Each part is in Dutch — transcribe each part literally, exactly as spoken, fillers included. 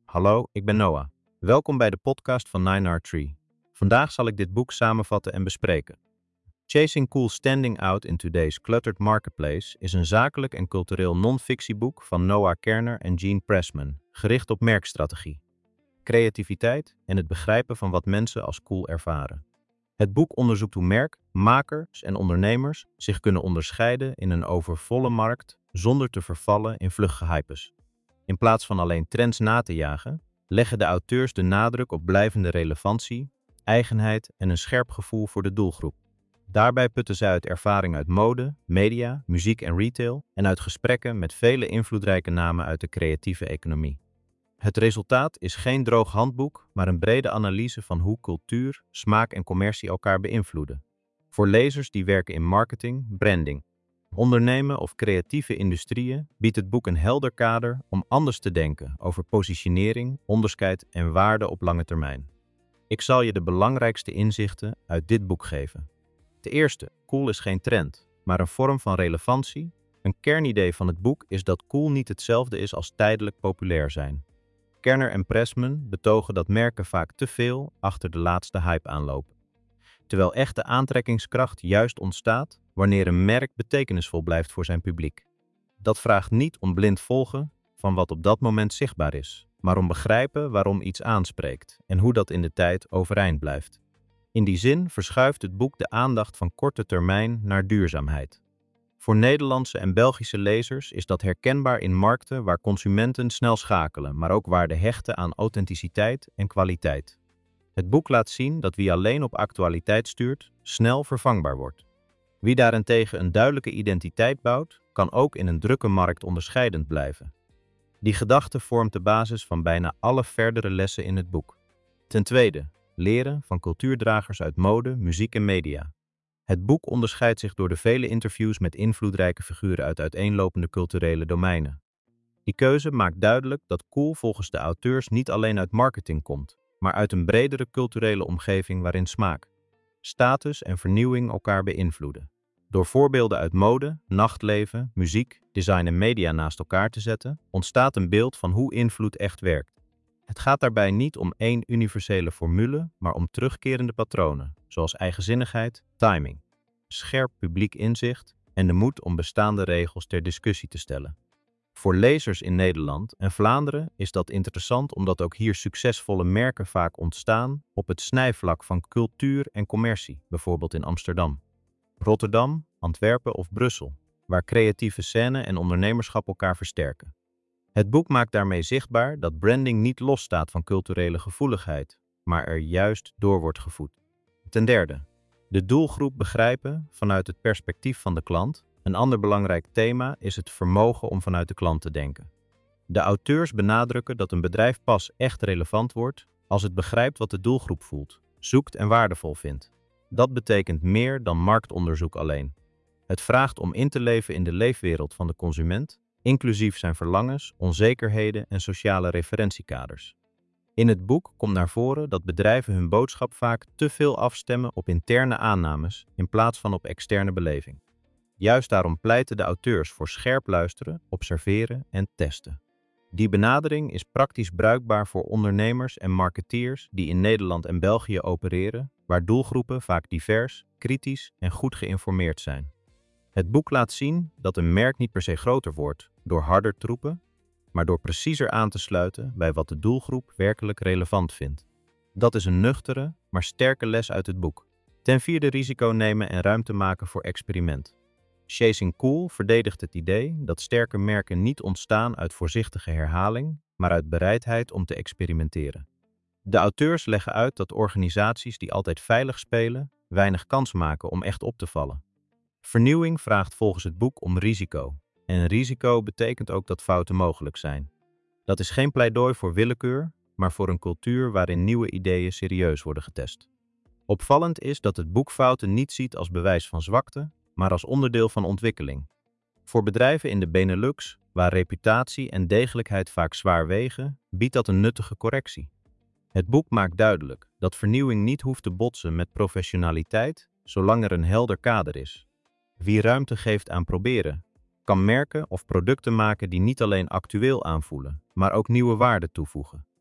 Hallo, ik ben Noah. Welkom bij de podcast van nine R Tree. Vandaag zal ik dit boek samenvatten en bespreken. Chasing Cool Standing Out in Today's Cluttered Marketplace is een zakelijk en cultureel non-fictieboek van Noah Kerner en Gene Pressman, gericht op merkstrategie, creativiteit en het begrijpen van wat mensen als cool ervaren. Het boek onderzoekt hoe merk, makers en ondernemers zich kunnen onderscheiden in een overvolle markt zonder te vervallen in vlugge hypes. In plaats van alleen trends na te jagen, leggen de auteurs de nadruk op blijvende relevantie, eigenheid en een scherp gevoel voor de doelgroep. Daarbij putten zij uit ervaring uit mode, media, muziek en retail en uit gesprekken met vele invloedrijke namen uit de creatieve economie. Het resultaat is geen droog handboek, maar een brede analyse van hoe cultuur, smaak en commercie elkaar beïnvloeden. Voor lezers die werken in marketing, branding, ondernemen of creatieve industrieën biedt het boek een helder kader om anders te denken over positionering, onderscheid en waarde op lange termijn. Ik zal je de belangrijkste inzichten uit dit boek geven. Ten eerste, cool is geen trend, maar een vorm van relevantie. Een kernidee van het boek is dat cool niet hetzelfde is als tijdelijk populair zijn. Kerner en Pressman betogen dat merken vaak te veel achter de laatste hype aanlopen, terwijl echte aantrekkingskracht juist ontstaat wanneer een merk betekenisvol blijft voor zijn publiek. Dat vraagt niet om blind volgen van wat op dat moment zichtbaar is, maar om begrijpen waarom iets aanspreekt en hoe dat in de tijd overeind blijft. In die zin verschuift het boek de aandacht van korte termijn naar duurzaamheid. Voor Nederlandse en Belgische lezers is dat herkenbaar in markten waar consumenten snel schakelen, maar ook waarde hechten aan authenticiteit en kwaliteit. Het boek laat zien dat wie alleen op actualiteit stuurt, snel vervangbaar wordt. Wie daarentegen een duidelijke identiteit bouwt, kan ook in een drukke markt onderscheidend blijven. Die gedachte vormt de basis van bijna alle verdere lessen in het boek. Ten tweede, leren van cultuurdragers uit mode, muziek en media. Het boek onderscheidt zich door de vele interviews met invloedrijke figuren uit uiteenlopende culturele domeinen. Die keuze maakt duidelijk dat cool volgens de auteurs niet alleen uit marketing komt, maar uit een bredere culturele omgeving waarin smaak, status en vernieuwing elkaar beïnvloeden. Door voorbeelden uit mode, nachtleven, muziek, design en media naast elkaar te zetten, ontstaat een beeld van hoe invloed echt werkt. Het gaat daarbij niet om één universele formule, maar om terugkerende patronen, zoals eigenzinnigheid, timing, scherp publiek inzicht en de moed om bestaande regels ter discussie te stellen. Voor lezers in Nederland en Vlaanderen is dat interessant omdat ook hier succesvolle merken vaak ontstaan op het snijvlak van cultuur en commercie, bijvoorbeeld in Amsterdam, Rotterdam, Antwerpen of Brussel, waar creatieve scène en ondernemerschap elkaar versterken. Het boek maakt daarmee zichtbaar dat branding niet losstaat van culturele gevoeligheid, maar er juist door wordt gevoed. Ten derde, de doelgroep begrijpen vanuit het perspectief van de klant. Een ander belangrijk thema is het vermogen om vanuit de klant te denken. De auteurs benadrukken dat een bedrijf pas echt relevant wordt als het begrijpt wat de doelgroep voelt, zoekt en waardevol vindt. Dat betekent meer dan marktonderzoek alleen. Het vraagt om in te leven in de leefwereld van de consument, inclusief zijn verlangens, onzekerheden en sociale referentiekaders. In het boek komt naar voren dat bedrijven hun boodschap vaak te veel afstemmen op interne aannames in plaats van op externe beleving. Juist daarom pleiten de auteurs voor scherp luisteren, observeren en testen. Die benadering is praktisch bruikbaar voor ondernemers en marketeers die in Nederland en België opereren, waar doelgroepen vaak divers, kritisch en goed geïnformeerd zijn. Het boek laat zien dat een merk niet per se groter wordt door harder te roepen, maar door preciezer aan te sluiten bij wat de doelgroep werkelijk relevant vindt. Dat is een nuchtere, maar sterke les uit het boek. Ten vierde, risico nemen en ruimte maken voor experiment. Chasing Cool verdedigt het idee dat sterke merken niet ontstaan uit voorzichtige herhaling, maar uit bereidheid om te experimenteren. De auteurs leggen uit dat organisaties die altijd veilig spelen, weinig kans maken om echt op te vallen. Vernieuwing vraagt volgens het boek om risico. En risico betekent ook dat fouten mogelijk zijn. Dat is geen pleidooi voor willekeur, maar voor een cultuur waarin nieuwe ideeën serieus worden getest. Opvallend is dat het boek fouten niet ziet als bewijs van zwakte, maar als onderdeel van ontwikkeling. Voor bedrijven in de Benelux, waar reputatie en degelijkheid vaak zwaar wegen, biedt dat een nuttige correctie. Het boek maakt duidelijk dat vernieuwing niet hoeft te botsen met professionaliteit, zolang er een helder kader is. Wie ruimte geeft aan proberen, kan merken of producten maken die niet alleen actueel aanvoelen, maar ook nieuwe waarde toevoegen.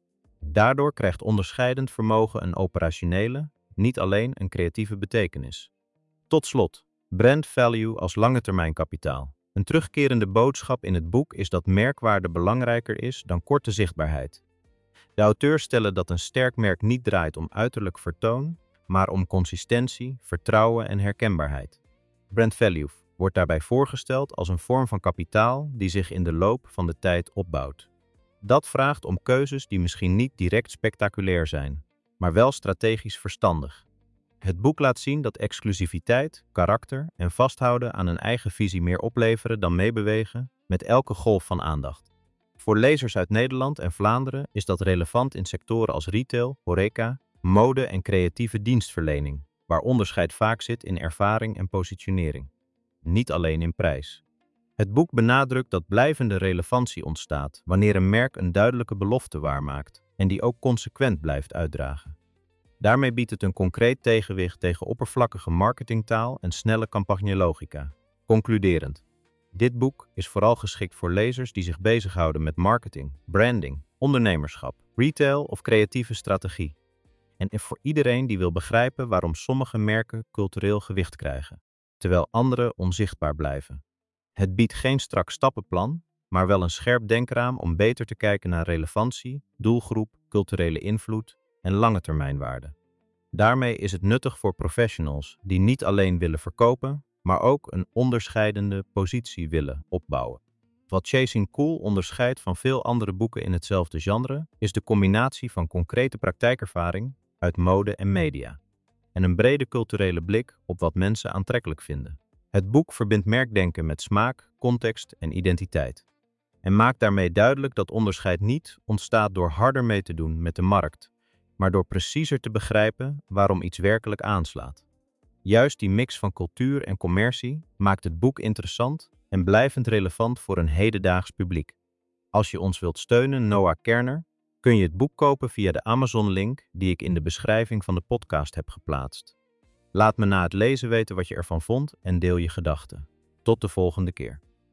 Daardoor krijgt onderscheidend vermogen een operationele, niet alleen een creatieve betekenis. Tot slot, brand value als langetermijnkapitaal. Een terugkerende boodschap in het boek is dat merkwaarde belangrijker is dan korte zichtbaarheid. De auteurs stellen dat een sterk merk niet draait om uiterlijk vertoon, maar om consistentie, vertrouwen en herkenbaarheid. Brand value wordt daarbij voorgesteld als een vorm van kapitaal die zich in de loop van de tijd opbouwt. Dat vraagt om keuzes die misschien niet direct spectaculair zijn, maar wel strategisch verstandig. Het boek laat zien dat exclusiviteit, karakter en vasthouden aan een eigen visie meer opleveren dan meebewegen met elke golf van aandacht. Voor lezers uit Nederland en Vlaanderen is dat relevant in sectoren als retail, horeca, mode en creatieve dienstverlening, waar onderscheid vaak zit in ervaring en positionering, niet alleen in prijs. Het boek benadrukt dat blijvende relevantie ontstaat wanneer een merk een duidelijke belofte waarmaakt en die ook consequent blijft uitdragen. Daarmee biedt het een concreet tegenwicht tegen oppervlakkige marketingtaal en snelle campagnelogica. Concluderend. Dit boek is vooral geschikt voor lezers die zich bezighouden met marketing, branding, ondernemerschap, retail of creatieve strategie. En voor iedereen die wil begrijpen waarom sommige merken cultureel gewicht krijgen, terwijl andere onzichtbaar blijven. Het biedt geen strak stappenplan, maar wel een scherp denkraam om beter te kijken naar relevantie, doelgroep, culturele invloed en lange termijnwaarde. Daarmee is het nuttig voor professionals die niet alleen willen verkopen, maar ook een onderscheidende positie willen opbouwen. Wat Chasing Cool onderscheidt van veel andere boeken in hetzelfde genre, is de combinatie van concrete praktijkervaring uit mode en media en een brede culturele blik op wat mensen aantrekkelijk vinden. Het boek verbindt merkdenken met smaak, context en identiteit en maakt daarmee duidelijk dat onderscheid niet ontstaat door harder mee te doen met de markt, maar door preciezer te begrijpen waarom iets werkelijk aanslaat. Juist die mix van cultuur en commercie maakt het boek interessant en blijvend relevant voor een hedendaags publiek. Als je ons wilt steunen, Noah Kerner, kun je het boek kopen via de Amazon-link die ik in de beschrijving van de podcast heb geplaatst. Laat me na het lezen weten wat je ervan vond en deel je gedachten. Tot de volgende keer.